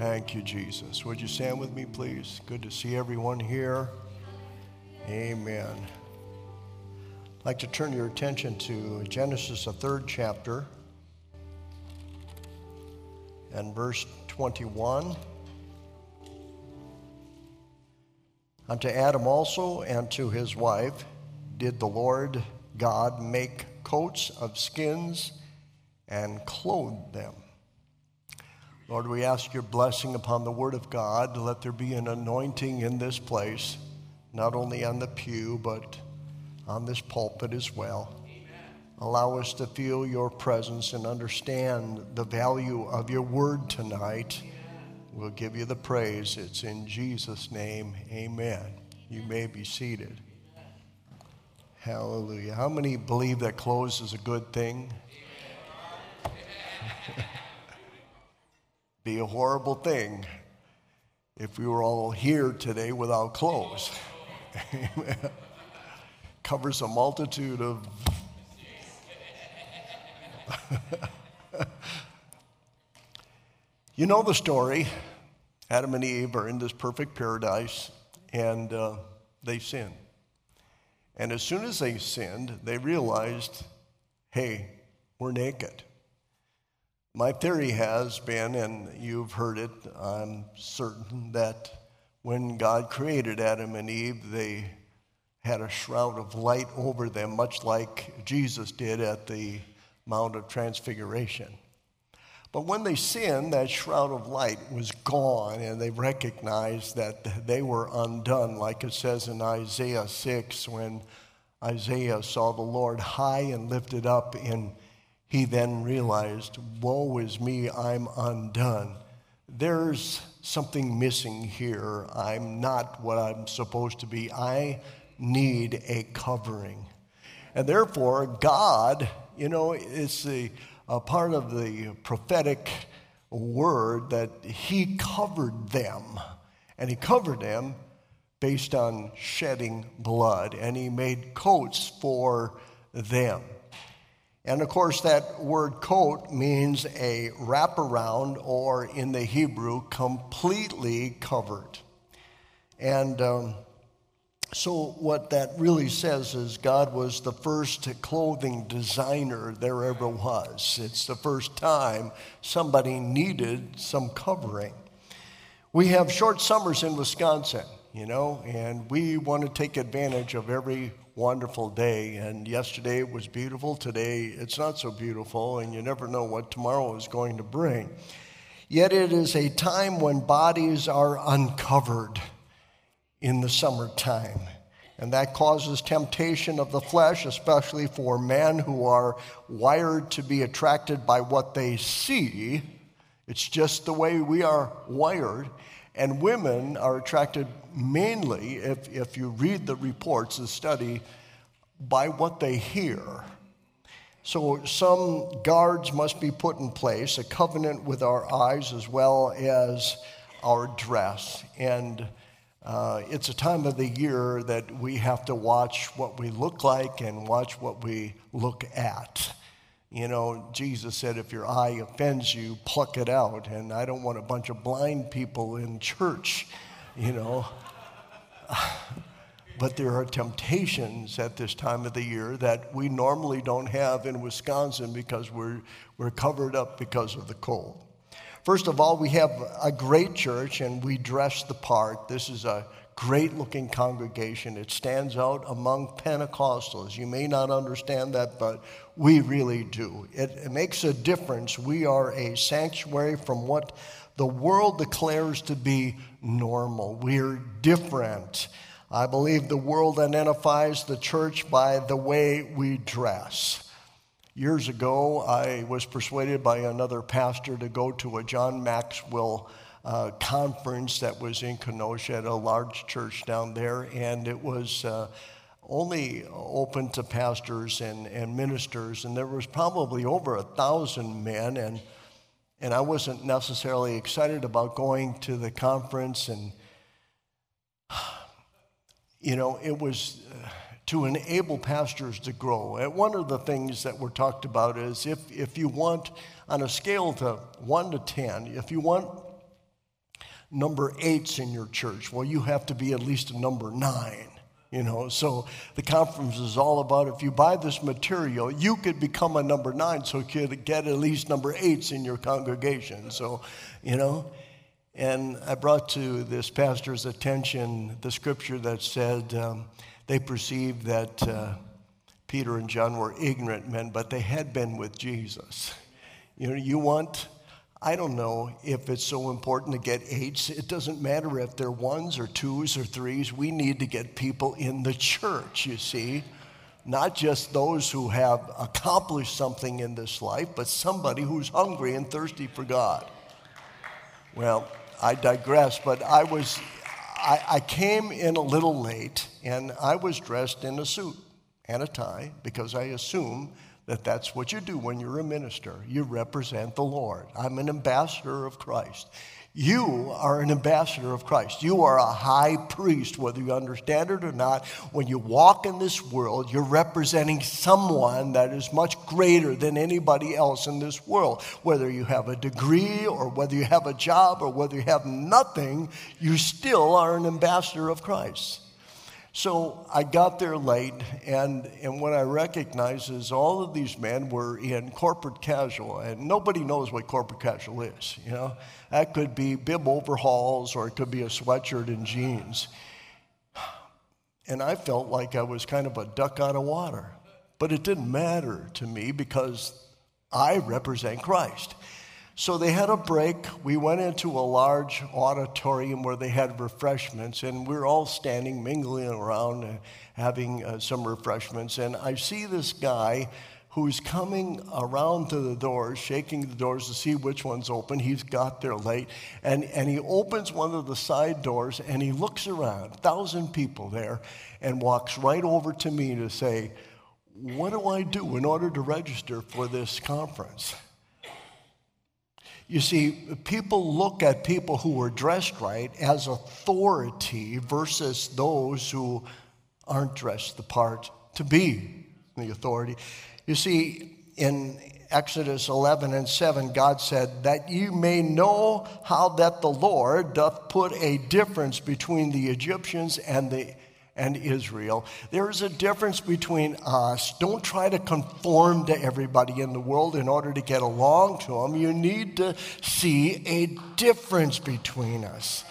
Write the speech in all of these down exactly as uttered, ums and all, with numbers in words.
Thank you, Jesus. Would you stand with me, please? Good to see everyone here. Amen. I'd like to turn your attention to Genesis, the third chapter, and verse twenty-one. Unto Adam also and to his wife did the Lord God make coats of skins and clothe them. Lord, we ask your blessing upon the word of God. Let there be an anointing in this place, not only on the pew, but on this pulpit as well. Amen. Allow us to feel your presence and understand the value of your word tonight. Amen. We'll give you the praise. It's in Jesus' name. Amen. You may be seated. Amen. Hallelujah. How many believe that clothes is a good thing? Be a horrible thing if we were all here today without clothes. Amen. Covers a multitude of you know the story. Adam and Eve are in this perfect paradise, and uh, they sin. And as soon as they sinned, they realized, hey, we're naked. My theory has been, and you've heard it, I'm certain, that when God created Adam and Eve, they had a shroud of light over them, much like Jesus did at the Mount of Transfiguration. But when they sinned, that shroud of light was gone, and they recognized that they were undone, like it says in Isaiah six, when Isaiah saw the Lord high and lifted up in he then realized, woe is me, I'm undone. There's something missing here. I'm not what I'm supposed to be. I need a covering. And therefore, God, you know, it's a, a part of the prophetic word that he covered them. And he covered them based on shedding blood. And he made coats for them. And of course, that word coat means a wraparound, or in the Hebrew, completely covered. And um, so what that really says is God was the first clothing designer there ever was. It's the first time somebody needed some covering. We have short summers in Wisconsin, you know, and we want to take advantage of every wonderful day. And yesterday it was beautiful. Today it's not so beautiful, and you never know what tomorrow is going to bring. Yet it is a time when bodies are uncovered in the summertime. And that causes temptation of the flesh, especially for men who are wired to be attracted by what they see. It's just the way we are wired. And women are attracted mainly, if, if you read the reports, the study, by what they hear. So some guards must be put in place, a covenant with our eyes as well as our dress. And uh, it's a time of the year that we have to watch what we look like and watch what we look at. You know, Jesus said, if your eye offends you, pluck it out. And I don't want a bunch of blind people in church, you know. But there are temptations at this time of the year that we normally don't have in Wisconsin because we're, we're covered up because of the cold. First of all, we have a great church and we dress the part. This is a great-looking congregation. It stands out among Pentecostals. You may not understand that, but we really do. It, it makes a difference. We are a sanctuary from what the world declares to be normal. We're different. I believe the world identifies the church by the way we dress. Years ago, I was persuaded by another pastor to go to a John Maxwell Uh, conference that was in Kenosha at a large church down there, and it was uh, only open to pastors and, and ministers, and there was probably over a thousand men, and and I wasn't necessarily excited about going to the conference, and you know, it was uh, to enable pastors to grow. And one of the things that were talked about is if if you want, on a scale to one to ten, if you want number eights in your church. Well, you have to be at least a number nine. You know, so the conference is all about if you buy this material, you could become a number nine, so you could get at least number eights in your congregation. So, you know, and I brought to this pastor's attention the scripture that said um, they perceived that uh, Peter and John were ignorant men, but they had been with Jesus. You know, you want... I don't know if it's so important to get eights. It doesn't matter if they're ones or twos or threes. We need to get people in the church, you see. Not just those who have accomplished something in this life, but somebody who's hungry and thirsty for God. Well, I digress, but I was, I, I came in a little late, and I was dressed in a suit and a tie because I assume that that's what you do when you're a minister. You represent the Lord. I'm an ambassador of Christ. You are an ambassador of Christ. You are a high priest, whether you understand it or not. When you walk in this world, you're representing someone that is much greater than anybody else in this world. Whether you have a degree or whether you have a job or whether you have nothing, you still are an ambassador of Christ. So I got there late, and, and what I recognized is all of these men were in corporate casual, and nobody knows what corporate casual is, you know. That could be bib overhauls, or it could be a sweatshirt and jeans. And I felt like I was kind of a duck out of water, but it didn't matter to me because I represent Christ. So they had a break. We went into a large auditorium where they had refreshments, and we we're all standing, mingling around, and having uh, some refreshments. And I see this guy who's coming around to the doors, shaking the doors to see which one's open. He's got there late, and, and he opens one of the side doors, and he looks around, a thousand people there, and walks right over to me to say, "What do I do in order to register for this conference?" You see, people look at people who are dressed right as authority versus those who aren't dressed the part to be the authority. You see, in Exodus eleven and seven, God said, "That you may know how that the Lord doth put a difference between the Egyptians and the and Israel." There is a difference between us. Don't try to conform to everybody in the world in order to get along to them. You need to see a difference between us.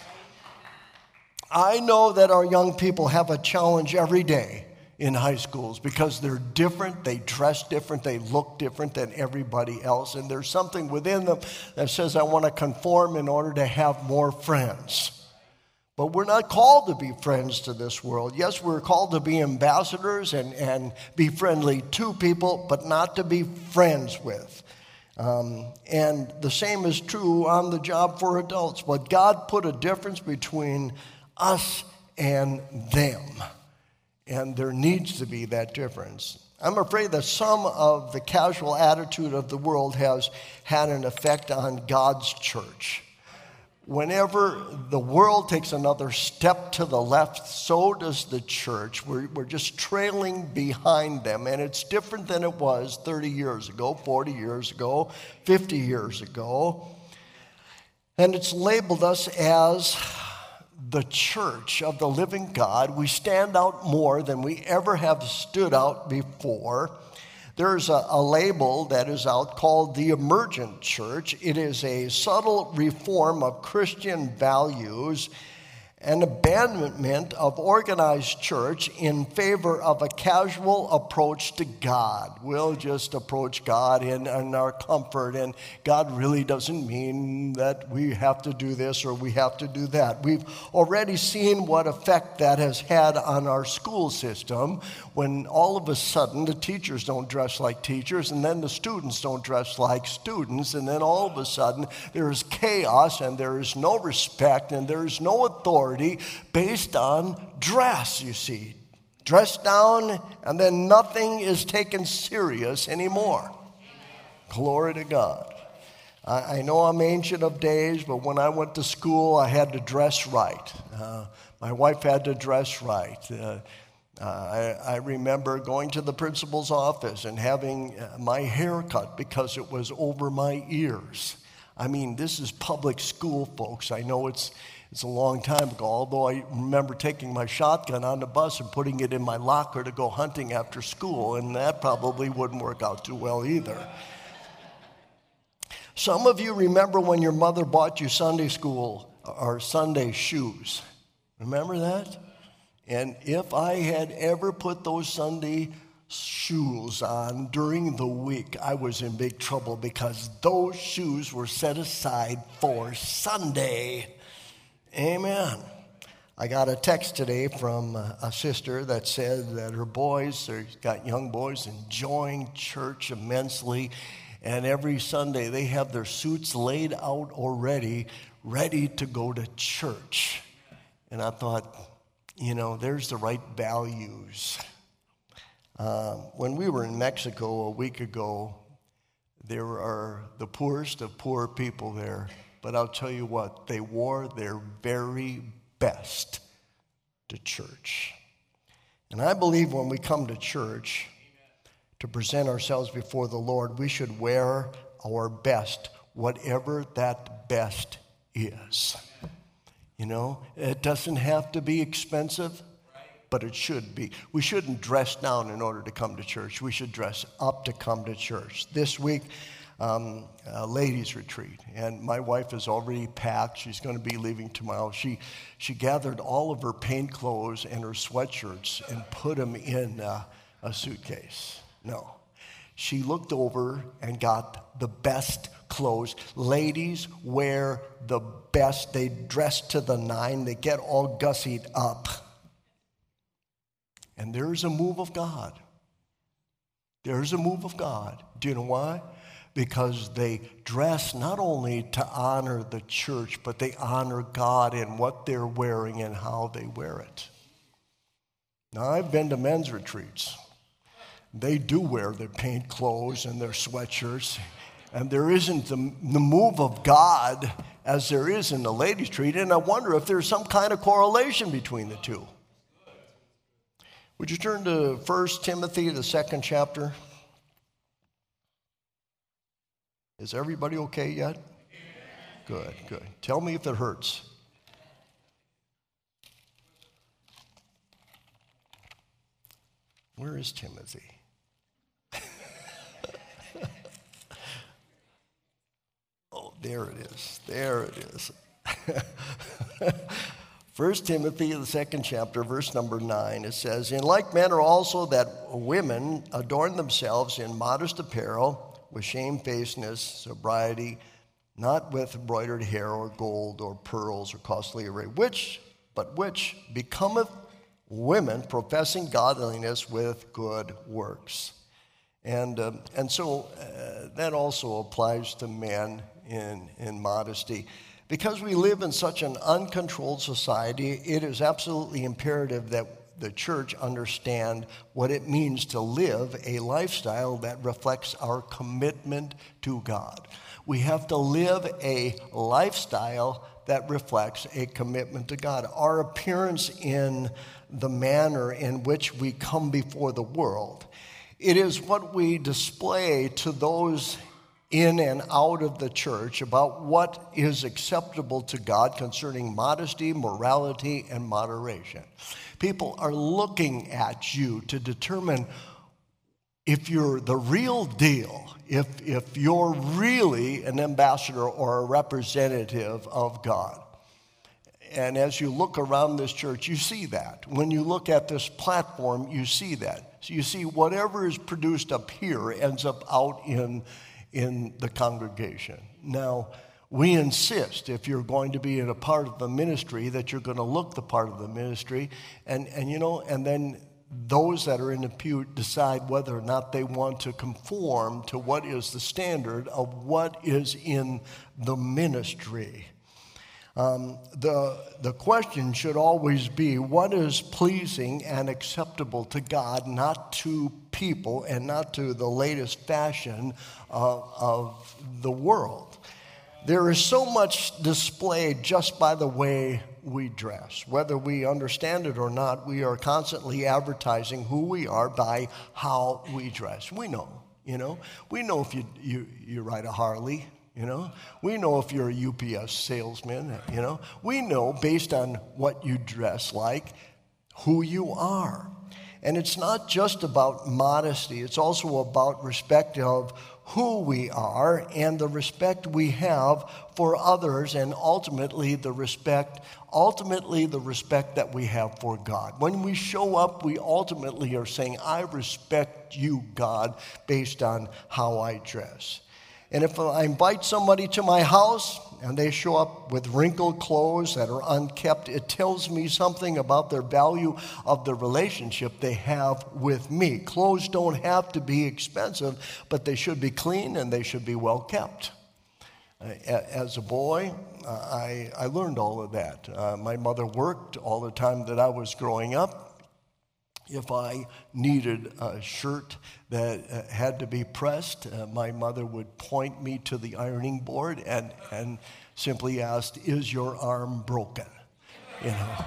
I know that our young people have a challenge every day in high schools because they're different, they dress different, they look different than everybody else, and there's something within them that says, "I want to conform in order to have more friends." But we're not called to be friends to this world. Yes, we're called to be ambassadors and, and be friendly to people, but not to be friends with. Um, and the same is true on the job for adults. But God put a difference between us and them. And there needs to be that difference. I'm afraid that some of the casual attitude of the world has had an effect on God's church. Whenever the world takes another step to the left, so does the church. We're, we're just trailing behind them, and it's different than it was thirty years ago, forty years ago, fifty years ago. And it's labeled us as the church of the living God. We stand out more than we ever have stood out before. There's a, a label that is out called the Emergent Church. It is a subtle reform of Christian values and abandonment of organized church in favor of a casual approach to God. We'll just approach God in, in our comfort, and God really doesn't mean that we have to do this or we have to do that. We've already seen what effect that has had on our school system when all of a sudden the teachers don't dress like teachers, and then the students don't dress like students, and then all of a sudden there is chaos and there is no respect and there is no authority based on dress, you see. Dress down, and then nothing is taken serious anymore. Glory to God. I, I know I'm ancient of days, but when I went to school, I had to dress right. Uh, my wife had to dress right. Uh, uh, I, I remember going to the principal's office and having my hair cut because it was over my ears. I mean, this is public school, folks. I know it's it's a long time ago, although I remember taking my shotgun on the bus and putting it in my locker to go hunting after school, and that probably wouldn't work out too well either. Some of you remember when your mother bought you Sunday school or Sunday shoes. Remember that? And if I had ever put those Sunday shoes on during the week, I was in big trouble because those shoes were set aside for Sunday. Amen. I got a text today from a sister that said that her boys, they've got young boys, enjoying church immensely, and every Sunday they have their suits laid out already, ready to go to church. And I thought, you know, there's the right values. Uh, when we were in Mexico a week ago, there are the poorest of poor people there. But I'll tell you what, they wore their very best to church. And I believe when we come to church to present ourselves before the Lord, we should wear our best, whatever that best is. You know, it doesn't have to be expensive, but it should be. We shouldn't dress down in order to come to church. We should dress up to come to church. This week, um, a ladies' retreat, and my wife is already packed. She's going to be leaving tomorrow. She she gathered all of her paint clothes and her sweatshirts and put them in uh, a suitcase. No. She looked over and got the best clothes. Ladies wear the best. They dress to the nine. They get all gussied up. And there's a move of God. There's a move of God. Do you know why? Because they dress not only to honor the church, but they honor God in what they're wearing and how they wear it. Now, I've been to men's retreats. They do wear their paint clothes and their sweatshirts, and there isn't the, the move of God as there is in the ladies' retreat, and I wonder if there's some kind of correlation between the two. Would you turn to First Timothy, the second chapter? Is everybody okay yet? Good, good. Tell me if it hurts. Where is Timothy? Oh, there it is. There it is. First Timothy, the second chapter, verse number nine, it says, "In like manner also that women adorn themselves in modest apparel, with shamefacedness, sobriety, not with embroidered hair or gold or pearls or costly array, which, but which becometh women professing godliness with good works." And um, and so uh, that also applies to men in, in modesty. Because we live in such an uncontrolled society, it is absolutely imperative that the church understand what it means to live a lifestyle that reflects our commitment to God. We have to live a lifestyle that reflects a commitment to God. Our appearance in the manner in which we come before the world, it is what we display to those in and out of the church about what is acceptable to God concerning modesty, morality, and moderation. People are looking at you to determine if you're the real deal, if, if you're really an ambassador or a representative of God. And as you look around this church, you see that. When you look at this platform, you see that. So you see whatever is produced up here ends up out in, in the congregation. Now, we insist, if you're going to be in a part of the ministry, that you're going to look the part of the ministry. And, and you know, and then those that are in the pew decide whether or not they want to conform to what is the standard of what is in the ministry. Um, the, the question should always be, what is pleasing and acceptable to God, not to people and not to the latest fashion of, of the world. There is so much displayed just by the way we dress. Whether we understand it or not, we are constantly advertising who we are by how we dress. We know, you know. We know if you, you, you ride a Harley. you know. We know if you're a U P S salesman, you know. We know based on what you dress like who you are. And it's not just about modesty. It's also about respect of who we are and the respect we have for others, and ultimately the respect, ultimately the respect that we have for God. When we show up, we ultimately are saying, I respect you, God, based on how I dress. And if I invite somebody to my house and they show up with wrinkled clothes that are unkept, it tells me something about their value of the relationship they have with me. Clothes don't have to be expensive, but they should be clean and they should be well kept. As a boy, I, I learned all of that. Uh, my mother worked all the time that I was growing up. If I needed a shirt that uh, had to be pressed, uh, my mother would point me to the ironing board and, and simply asked, is your arm broken? You know.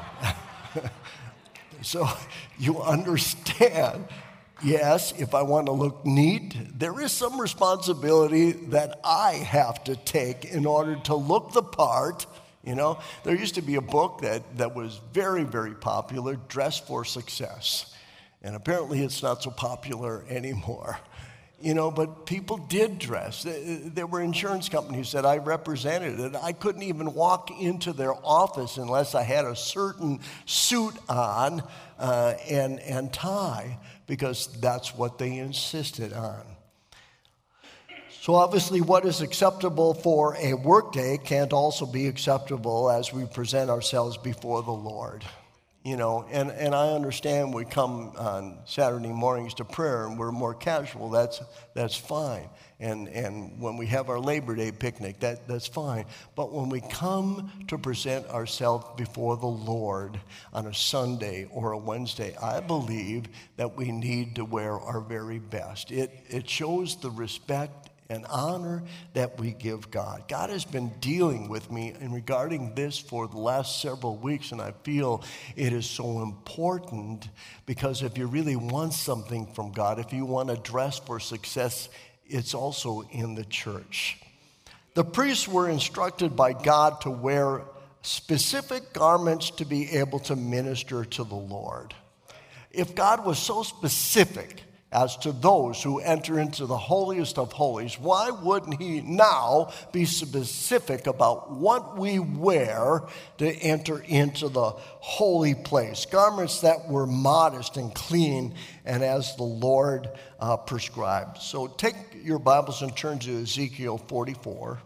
So you understand, yes, if I want to look neat, there is some responsibility that I have to take in order to look the part. You know, there used to be a book that, that was very, very popular, Dress for Success. And apparently it's not so popular anymore. You know, but people did dress. There were insurance companies that I represented, and I couldn't even walk into their office unless I had a certain suit on uh, and, and tie, because that's what they insisted on. So obviously what is acceptable for a workday can't also be acceptable as we present ourselves before the Lord. You know, and, and I understand we come on Saturday mornings to prayer and we're more casual, that's that's fine. And and when we have our Labor Day picnic, that, that's fine. But when we come to present ourselves before the Lord on a Sunday or a Wednesday, I believe that we need to wear our very best. It it shows the respect and honor that we give God. God has been dealing with me in regarding this for the last several weeks, and I feel it is so important, because if you really want something from God, if you want to dress for success, it's also in the church. The priests were instructed by God to wear specific garments to be able to minister to the Lord. If God was so specific as to those who enter into the holiest of holies, why wouldn't he now be specific about what we wear to enter into the holy place? Garments that were modest and clean and as the Lord uh, prescribed. So take your Bibles and turn to Ezekiel forty-four.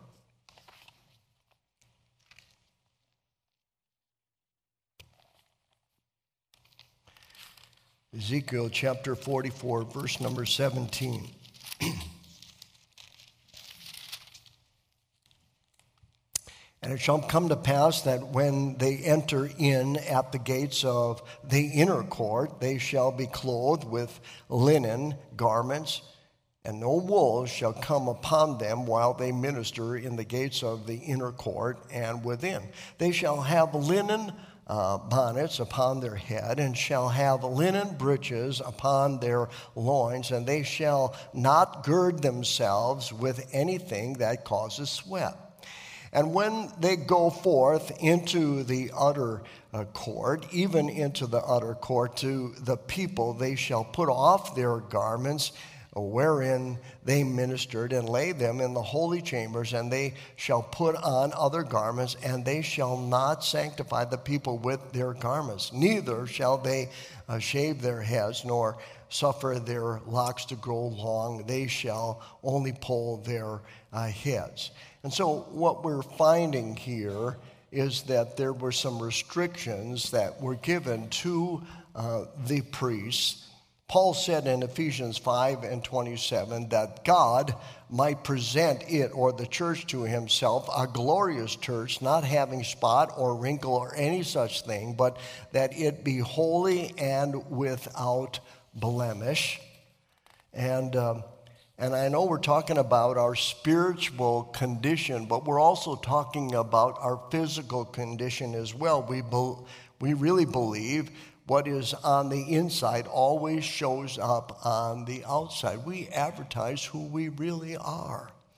Ezekiel chapter forty-four, verse number seventeen. And it shall come to pass that when they enter in at the gates of the inner court, they shall be clothed with linen garments, and no wool shall come upon them while they minister in the gates of the inner court and within. They shall have linen Uh, bonnets upon their head, and shall have linen breeches upon their loins, and they shall not gird themselves with anything that causes sweat. And when they go forth into the utter uh, court, even into the utter court to the people, they shall put off their garments wherein they ministered, and lay them in the holy chambers, and they shall put on other garments, and they shall not sanctify the people with their garments. Neither shall they uh, shave their heads, nor suffer their locks to grow long. They shall only pull their uh, heads. And so what we're finding here is that there were some restrictions that were given to uh, the priests. Paul said in Ephesians five and twenty-seven that God might present it, or the church, to himself, a glorious church, not having spot or wrinkle or any such thing, but that it be holy and without blemish. And um, and I know we're talking about our spiritual condition, but we're also talking about our physical condition as well. We be, we really believe what is on the inside always shows up on the outside. We advertise who we really are.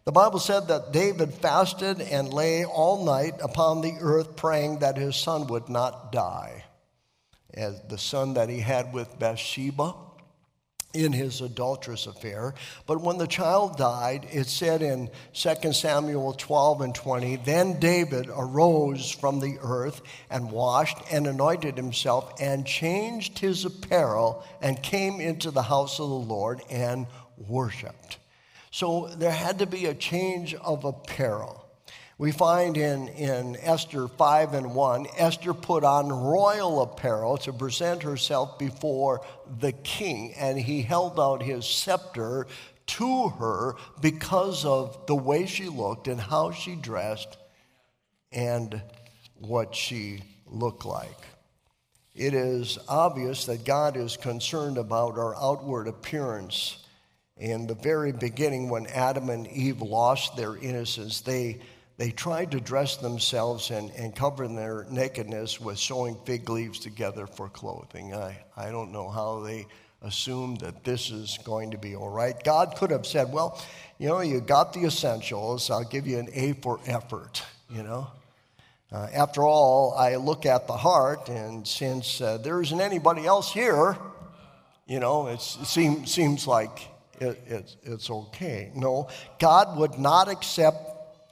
The Bible said that David fasted and lay all night upon the earth praying that his son would not die. As the son that he had with Bathsheba in his adulterous affair. But when the child died, it said in Second Samuel twelve and twenty, then David arose from the earth and washed and anointed himself and changed his apparel and came into the house of the Lord and worshiped. So there had to be a change of apparel. We find in, in Esther five and one, Esther put on royal apparel to present herself before the king, and he held out his scepter to her because of the way she looked and how she dressed and what she looked like. It is obvious that God is concerned about our outward appearance. In the very beginning, when Adam and Eve lost their innocence, they They tried to dress themselves and, and cover their nakedness with sewing fig leaves together for clothing. I, I don't know how they assumed that this is going to be all right. God could have said, well, you know, you got the essentials. I'll give you an A for effort, you know. Uh, after all, I look at the heart, and since uh, there isn't anybody else here, you know, it's, it seem, seems like it, it's, it's okay. No, God would not accept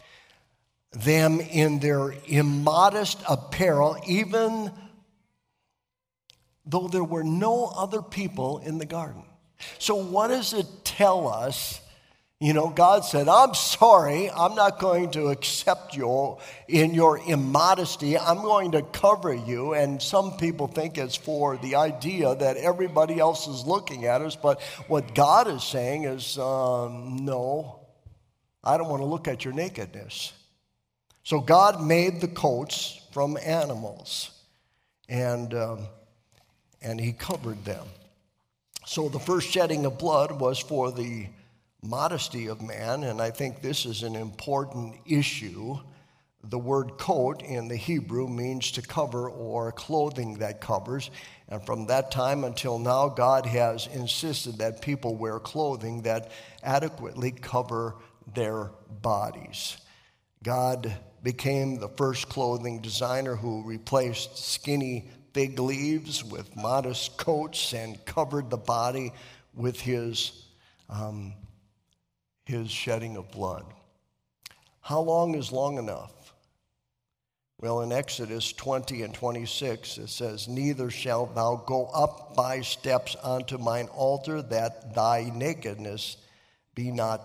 them in their immodest apparel, even though there were no other people in the garden. So what does it tell us? You know, God said, I'm sorry, I'm not going to accept you in your immodesty. I'm going to cover you. And some people think it's for the idea that everybody else is looking at us. But what God is saying is, um, no, I don't want to look at your nakedness. So God made the coats from animals, and, um, and he covered them. So the first shedding of blood was for the modesty of man, and I think this is an important issue. The word coat in the Hebrew means to cover or clothing that covers, and from that time until now, God has insisted that people wear clothing that adequately cover their bodies. God became the first clothing designer who replaced skinny fig leaves with modest coats and covered the body with his, um, his shedding of blood. How long is long enough? Well, in Exodus twenty and twenty-six, it says, neither shalt thou go up by steps unto mine altar, that thy nakedness be not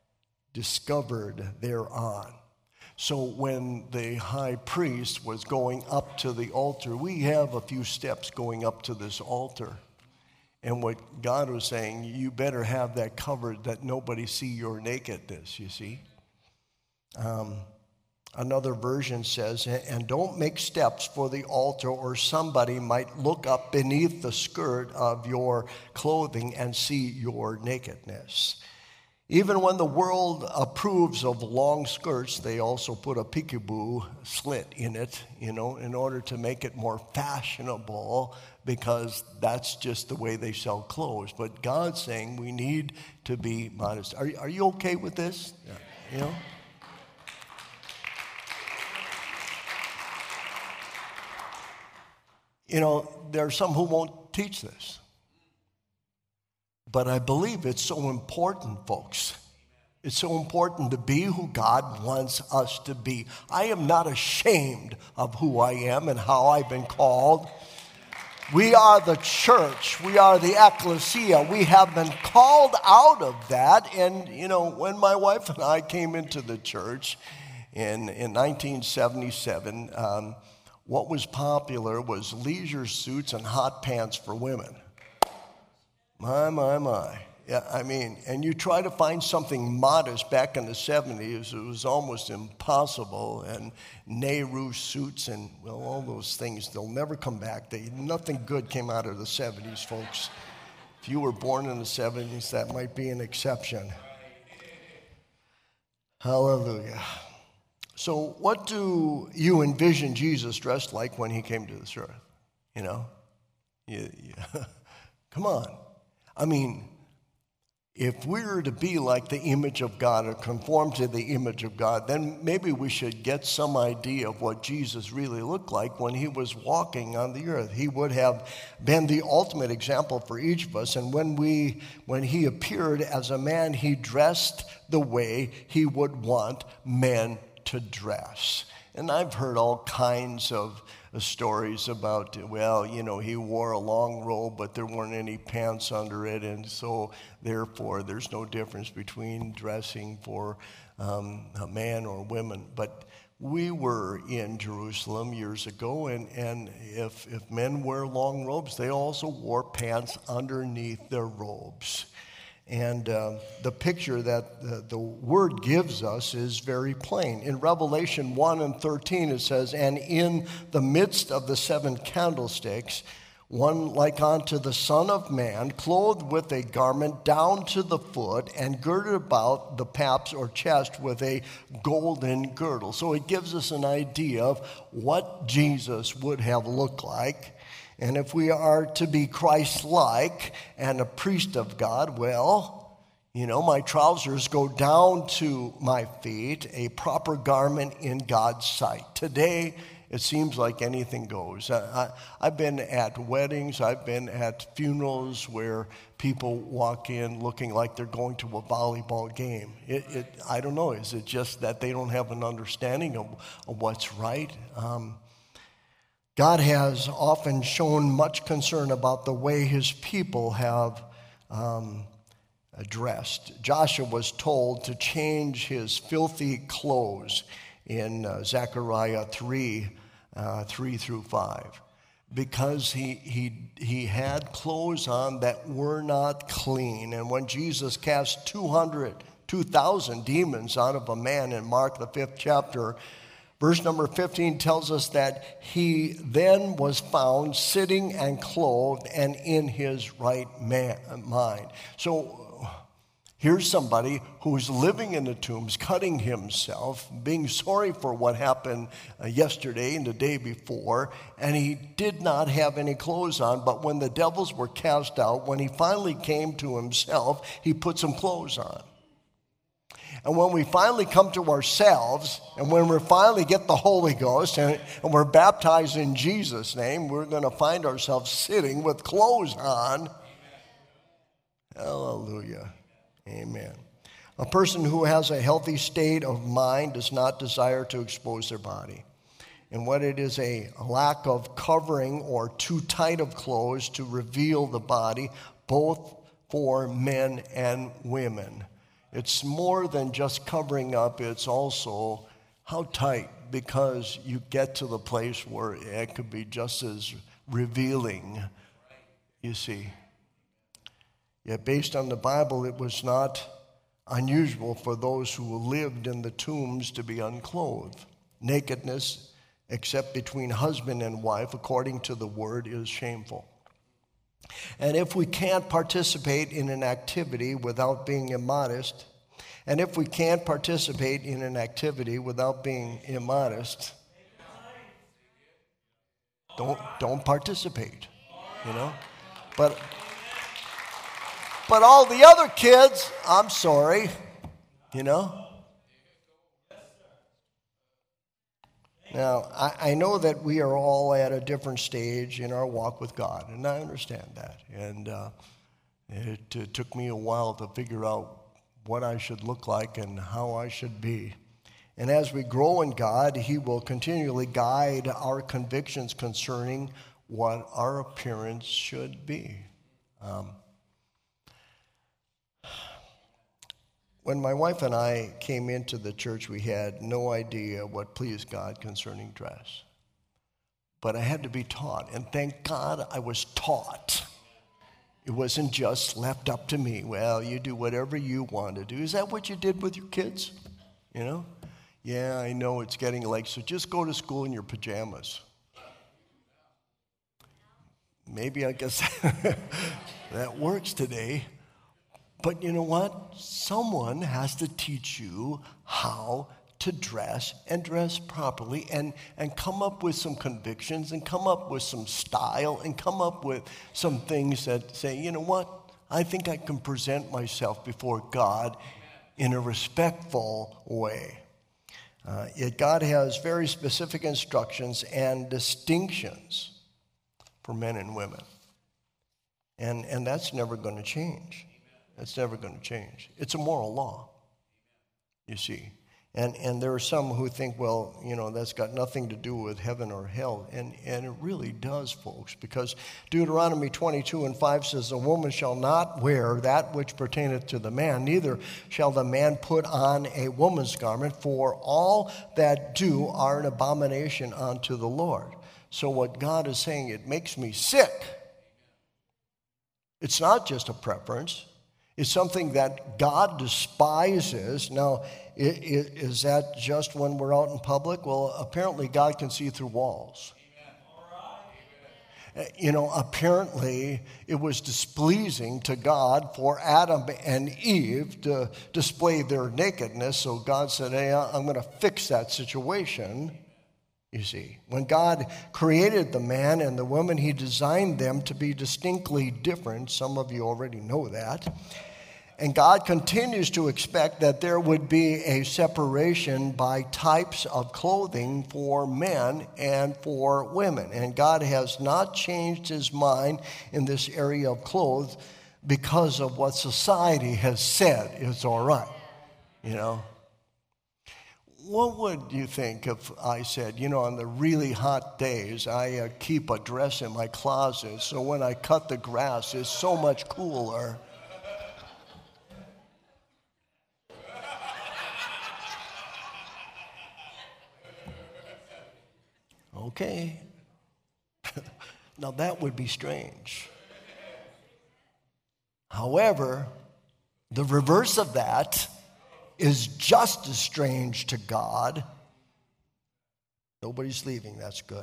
discovered thereon. So when the high priest was going up to the altar, we have a few steps going up to this altar. And what God was saying, you better have that covered that nobody see your nakedness, you see. Um, another version says, and don't make steps for the altar, or somebody might look up beneath the skirt of your clothing and see your nakedness. Even when the world approves of long skirts, they also put a peekaboo slit in it, you know, in order to make it more fashionable, because that's just the way they sell clothes. But God's saying we need to be modest. Are, are you okay with this? Yeah. You know? You know, there are some who won't teach this. But I believe it's so important, folks. It's so important to be who God wants us to be. I am not ashamed of who I am and how I've been called. We are the church. We are the ecclesia. We have been called out of that. And, you know, when my wife and I came into the church in, in nineteen seventy-seven, um, what was popular was leisure suits and hot pants for women. My, my, my. Yeah, I mean, and you try to find something modest back in the seventies, it was almost impossible. And Nehru suits and, well, all those things, they'll never come back. They, nothing good came out of the seventies, folks. If you were born in the seventies, that might be an exception. Hallelujah. So what do you envision Jesus dressed like when he came to this earth? You know? You, you, come on. I mean, if we were to be like the image of God or conform to the image of God, then maybe we should get some idea of what Jesus really looked like when he was walking on the earth. He would have been the ultimate example for each of us. And when we, when he appeared as a man, he dressed the way he would want men to dress. And I've heard all kinds of stories about, well, you know, he wore a long robe, but there weren't any pants under it, and so therefore there's no difference between dressing for um, a man or women. But we were in Jerusalem years ago, and, and if, if men wear long robes, they also wore pants underneath their robes. And uh, the picture that the, the word gives us is very plain. In Revelation one and thirteen, it says, "And in the midst of the seven candlesticks, one like unto the Son of Man, clothed with a garment down to the foot, and girded about the paps or chest with a golden girdle." So it gives us an idea of what Jesus would have looked like. And if we are to be Christ-like and a priest of God, well, you know, my trousers go down to my feet, a proper garment in God's sight. Today, it seems like anything goes. I, I've been at weddings, I've been at funerals where people walk in looking like they're going to a volleyball game. It, it, I don't know, is it just that they don't have an understanding of, of what's right? Um, God has often shown much concern about the way his people have um, dressed. Joshua was told to change his filthy clothes in uh, Zechariah three, uh, three through five, because he, he, he had clothes on that were not clean. And when Jesus cast two hundred, two thousand demons out of a man in Mark, the fifth chapter, verse number fifteen tells us that he then was found sitting and clothed and in his right man, mind. So here's somebody who's living in the tombs, cutting himself, being sorry for what happened uh, yesterday and the day before, and he did not have any clothes on. But when the devils were cast out, when he finally came to himself, he put some clothes on. And when we finally come to ourselves, and when we finally get the Holy Ghost, and, and we're baptized in Jesus' name, we're going to find ourselves sitting with clothes on. Hallelujah. Amen. A person who has a healthy state of mind does not desire to expose their body. And when it is a lack of covering or too tight of clothes to reveal the body, both for men and women. It's more than just covering up, it's also how tight, because you get to the place where it could be just as revealing, you see. Yet based on the Bible, it was not unusual for those who lived in the tombs to be unclothed. Nakedness, except between husband and wife, according to the word, is shameful. And if we can't participate in an activity without being immodest, and if we can't participate in an activity without being immodest, don't don't participate, you know. But but all the other kids, I'm sorry, you know. Now, I, I know that we are all at a different stage in our walk with God, and I understand that. And uh, it uh, took me a while to figure out what I should look like and how I should be. And as we grow in God, he will continually guide our convictions concerning what our appearance should be. Um, When my wife and I came into the church, we had no idea what pleased God concerning dress. But I had to be taught, and thank God I was taught. It wasn't just left up to me. Well, you do whatever you want to do. Is that what you did with your kids? You know? Yeah, I know it's getting late, so just go to school in your pajamas. Maybe I guess that works today. But you know what? Someone has to teach you how to dress and dress properly and, and come up with some convictions and come up with some style and come up with some things that say, you know what? I think I can present myself before God in a respectful way. Uh, yet God has very specific instructions and distinctions for men and women. And, and that's never going to change. That's never going to change. It's a moral law, you see. And and there are some who think, well, you know, that's got nothing to do with heaven or hell. And, and it really does, folks, because Deuteronomy twenty-two and five says, a woman shall not wear that which pertaineth to the man, neither shall the man put on a woman's garment, for all that do are an abomination unto the Lord. So what God is saying, it makes me sick. It's not just a preference. It's something that God despises. Now, is that just when we're out in public? Well, apparently God can see through walls. Amen. You know, apparently it was displeasing to God for Adam and Eve to display their nakedness. So God said, hey, I'm going to fix that situation. You see, when God created the man and the woman, he designed them to be distinctly different. Some of you already know that. And God continues to expect that there would be a separation by types of clothing for men and for women. And God has not changed his mind in this area of clothes because of what society has said is all right. You know? What would you think if I said, you know, on the really hot days, I uh, keep a dress in my closet, so when I cut the grass, it's so much cooler. Okay. Now that would be strange. However, the reverse of that is just as strange to God. Nobody's leaving, that's good.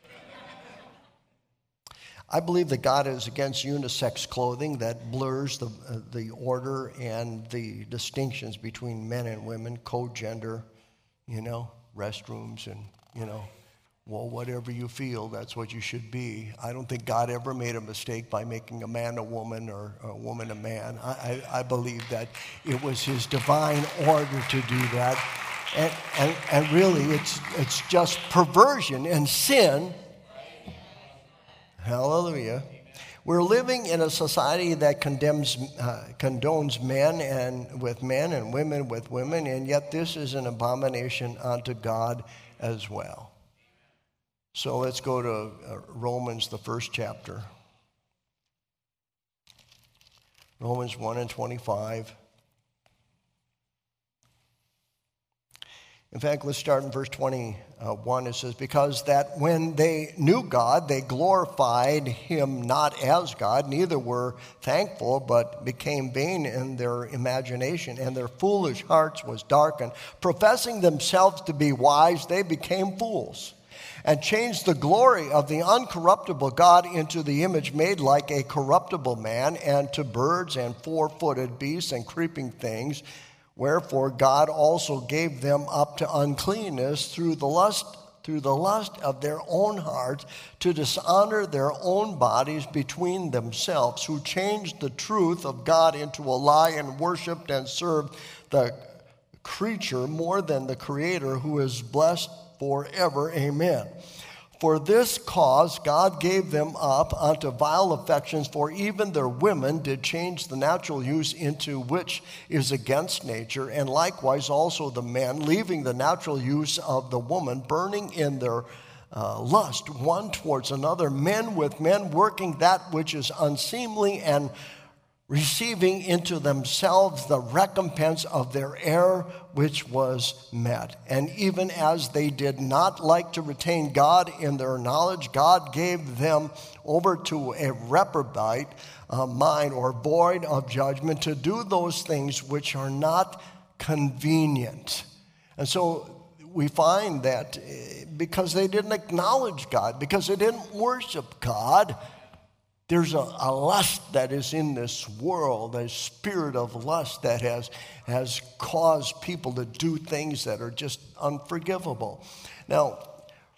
I believe that God is against unisex clothing that blurs the, uh, the order and the distinctions between men and women, co-gender, you know, restrooms and, you know, well, whatever you feel, that's what you should be. I don't think God ever made a mistake by making a man a woman or a woman a man. I, I, I believe that it was his divine order to do that. And, and, and really, it's, it's just perversion and sin. Hallelujah. We're living in a society that condemns, uh, condones men and with men and women with women, and yet this is an abomination unto God as well. So let's go to uh, Romans, the first chapter. Romans one and twenty-five. In fact, let's start in verse twenty-one. It says, because that when they knew God, they glorified him not as God, neither were thankful, but became vain in their imagination, and their foolish hearts was darkened. Professing themselves to be wise, they became fools, and changed the glory of the uncorruptible God into the image made like a corruptible man, and to birds and four-footed beasts and creeping things. Wherefore God also gave them up to uncleanness through the lust through the lust of their own hearts, to dishonor their own bodies between themselves, who changed the truth of God into a lie, and worshipped and served the creature more than the Creator, who is blessed forever. Amen. For this cause God gave them up unto vile affections, for even their women did change the natural use into which is against nature, and likewise also the men, leaving the natural use of the woman, burning in their uh, lust one towards another, men with men, working that which is unseemly, and receiving into themselves the recompense of their error which was met. And even as they did not like to retain God in their knowledge, God gave them over to a reprobate uh, mind, or void of judgment, to do those things which are not convenient. And so we find that because they didn't acknowledge God, because they didn't worship God, there's a, a lust that is in this world, a spirit of lust that has, has caused people to do things that are just unforgivable. Now,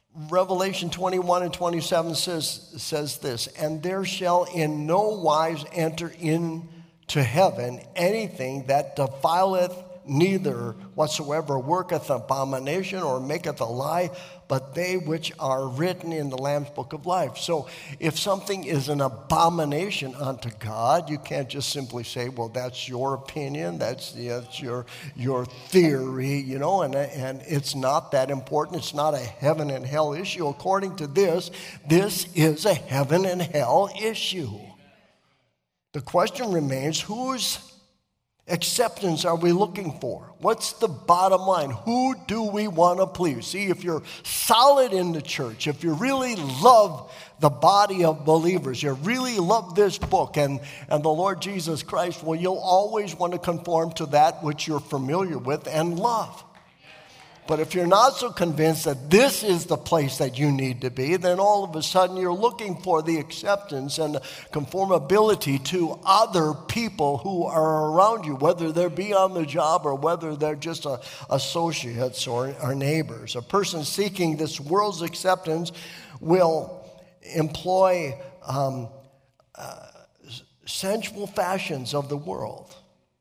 Revelation twenty-one and twenty-seven says, says this, and there shall in no wise enter into heaven anything that defileth, neither whatsoever worketh abomination or maketh a lie, but they which are written in the Lamb's book of life. So if something is an abomination unto God, you can't just simply say, well, that's your opinion, that's, that's your, your theory, you know, and, and it's not that important. It's not a heaven and hell issue. According to this, this is a heaven and hell issue. The question remains, whose acceptance are we looking for? What's the bottom line? Who do we want to please? See, if you're solid in the church, if you really love the body of believers, you really love this book and, and the Lord Jesus Christ, well, you'll always want to conform to that which you're familiar with and love. But if you're not so convinced that this is the place that you need to be, then all of a sudden you're looking for the acceptance and the conformability to other people who are around you, whether they're be on the job or whether they're just a, associates or, or neighbors. A person seeking this world's acceptance will employ um, uh, sensual fashions of the world.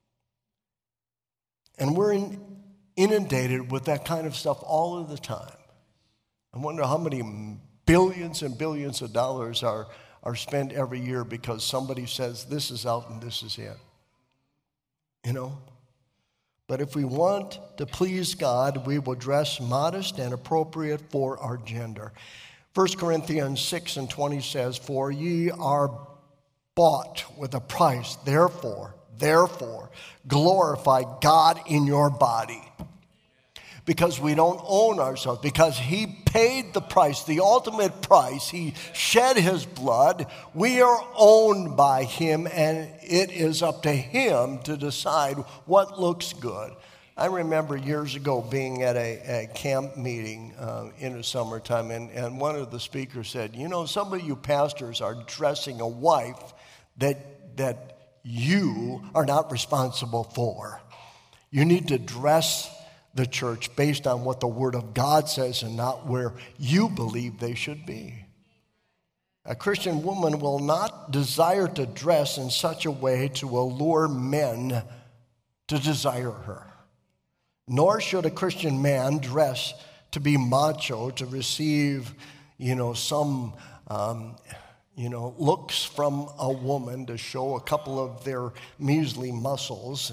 And we're in inundated with that kind of stuff all of the time. I wonder how many billions and billions of dollars are, are spent every year because somebody says this is out and this is in. You know? But if we want to please God, we will dress modest and appropriate for our gender. First Corinthians six and twenty says, for ye are bought with a price, therefore, therefore, glorify God in your body. Because we don't own ourselves, because he paid the price, the ultimate price. He shed his blood. We are owned by him, and it is up to him to decide what looks good. I remember years ago being at a, a camp meeting uh, in the summertime, and, and one of the speakers said, you know, some of you pastors are dressing a wife that, that you are not responsible for. You need to dress the church based on what the Word of God says and not where you believe they should be. A Christian woman will not desire to dress in such a way to allure men to desire her. Nor should a Christian man dress to be macho, to receive, you know, some, um, you know, looks from a woman to show a couple of their measly muscles.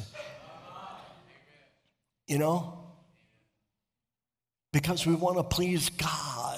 You know? Because we want to please God.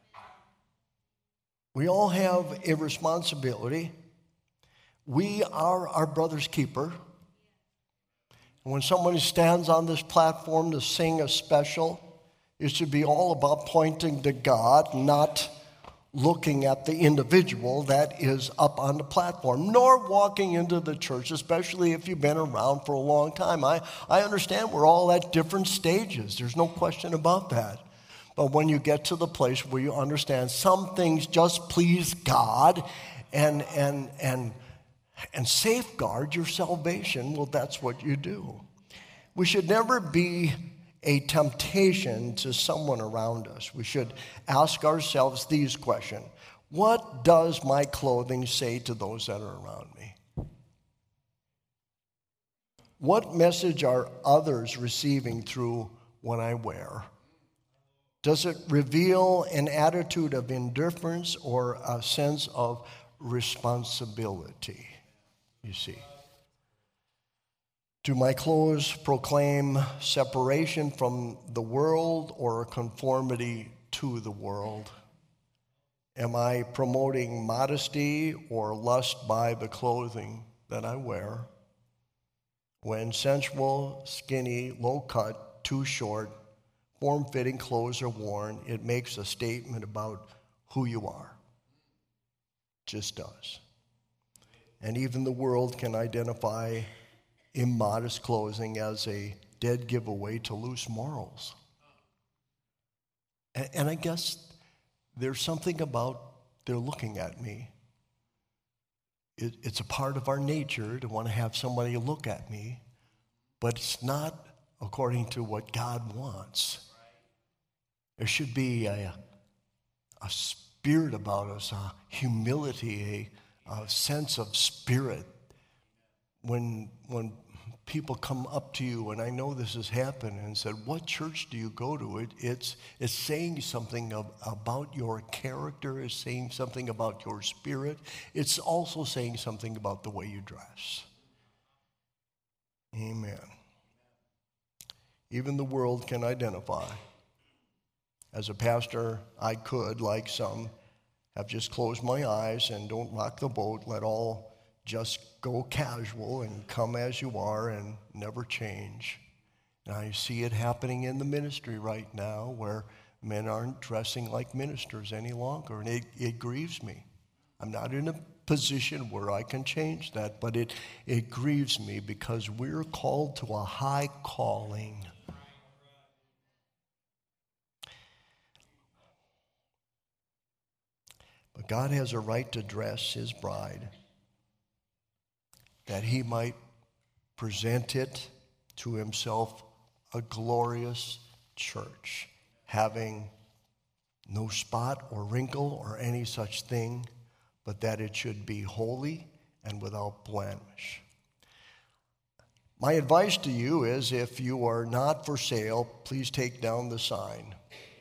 We all have a responsibility. We are our brother's keeper. And when somebody stands on this platform to sing a special, it should be all about pointing to God, not looking at the individual that is up on the platform, nor walking into the church, especially if you've been around for a long time. I, I understand we're all at different stages. There's no question about that. But when you get to the place where you understand some things just please God and, and, and, and safeguard your salvation, well, that's what you do. We should never be a temptation to someone around us. We should ask ourselves these questions. What does my clothing say to those that are around me? What message are others receiving through what I wear? Does it reveal an attitude of indifference or a sense of responsibility? You see. Do my clothes proclaim separation from the world or conformity to the world? Am I promoting modesty or lust by the clothing that I wear? When sensual, skinny, low-cut, too short, form-fitting clothes are worn, it makes a statement about who you are. It just does. And even the world can identify immodest clothing as a dead giveaway to loose morals. And, and I guess there's something about they're looking at me. It, it's a part of our nature to want to have somebody look at me, but it's not according to what God wants. There should be a, a spirit about us, a humility, a, a sense of spirit. When, when people come up to you, and I know this has happened, and said, what church do you go to? It, it's, it's saying something of, about your character. It's saying something about your spirit. It's also saying something about the way you dress. Amen. Even the world can identify. As a pastor, I could, like some, have just closed my eyes and don't rock the boat, let all just go casual and come as you are and never change. And I see it happening in the ministry right now where men aren't dressing like ministers any longer, and it, it grieves me. I'm not in a position where I can change that, but it, it grieves me because we're called to a high calling. But God has a right to dress his bride, that he might present it to himself a glorious church, having no spot or wrinkle or any such thing, but that it should be holy and without blemish. My advice to you is, if you are not for sale, please take down the sign.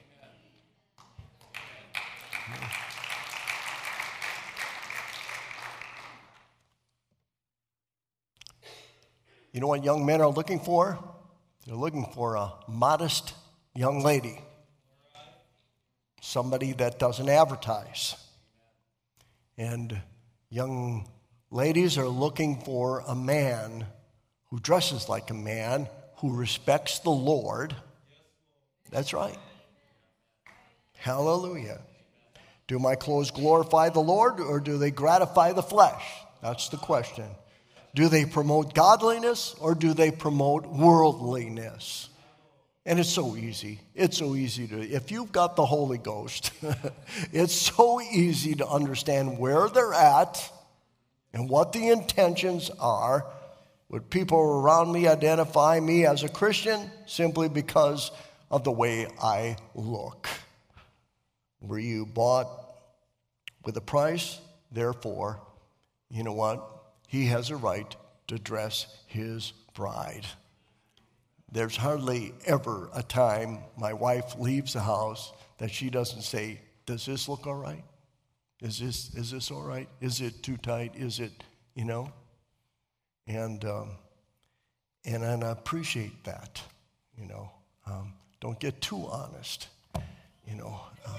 You know what young men are looking for? They're looking for a modest young lady. Somebody that doesn't advertise. And young ladies are looking for a man who dresses like a man, who respects the Lord. That's right. Hallelujah. Do my clothes glorify the Lord, or do they gratify the flesh? That's the question. Do they promote godliness, or do they promote worldliness? And it's so easy. It's so easy to, if you've got the Holy Ghost, it's so easy to understand where they're at and what the intentions are. Would people around me identify me as a Christian simply because of the way I look? Were you bought with a price? Therefore, you know what? He has a right to dress his bride. There's hardly ever a time my wife leaves the house that she doesn't say, does this look all right? Is this, is this all right? Is it too tight? Is it, you know? And, um, and, and I appreciate that, you know. Um, don't get too honest, you know.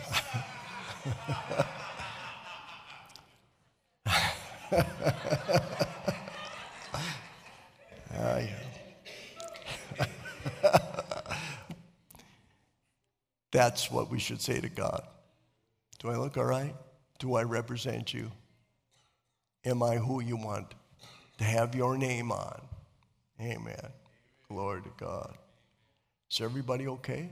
Uh, uh, yeah. That's what we should say to God. Do I look all right? Do I represent you? Am I who you want to have your name on? Amen. Glory to God. Is everybody okay?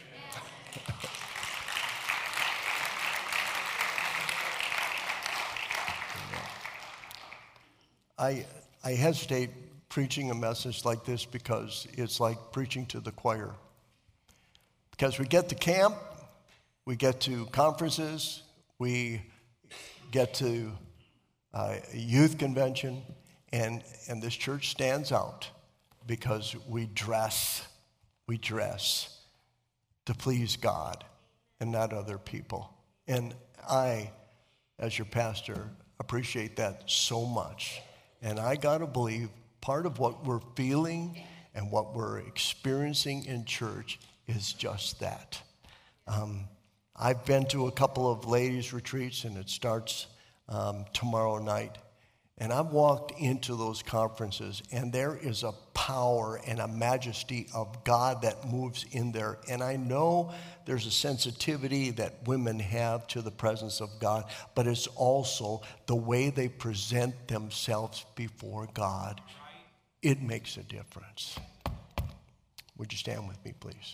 I, I hesitate preaching a message like this because it's like preaching to the choir. Because we get to camp, we get to conferences, we get to uh, a youth convention, and, and this church stands out because we dress, we dress to please God and not other people. And I, as your pastor, appreciate that so much. And I got to believe part of what we're feeling and what we're experiencing in church is just that. Um, I've been to a couple of ladies' retreats, and it starts um, tomorrow night. And I've walked into those conferences, and there is a power and a majesty of God that moves in there. And I know there's a sensitivity that women have to the presence of God, but it's also the way they present themselves before God. It makes a difference. Would you stand with me, please?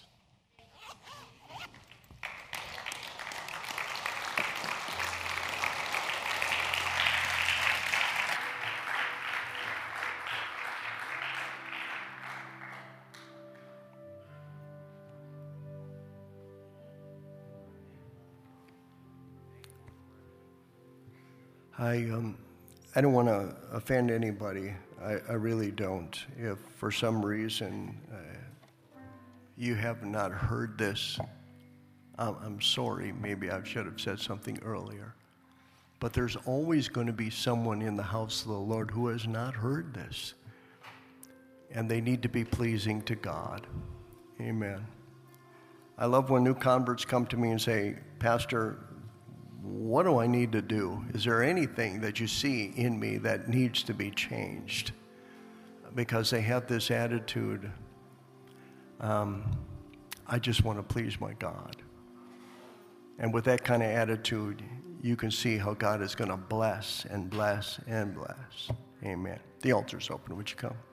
I um, I don't want to offend anybody. I, I really don't. If for some reason uh, you have not heard this, I'm, I'm sorry. Maybe I should have said something earlier. But there's always going to be someone in the house of the Lord who has not heard this. And they need to be pleasing to God. Amen. I love when new converts come to me and say, Pastor, what do I need to do? Is there anything that you see in me that needs to be changed? Because they have this attitude, um, I just want to please my God. And with that kind of attitude, you can see how God is going to bless and bless and bless. Amen. The altar's open. Would you come?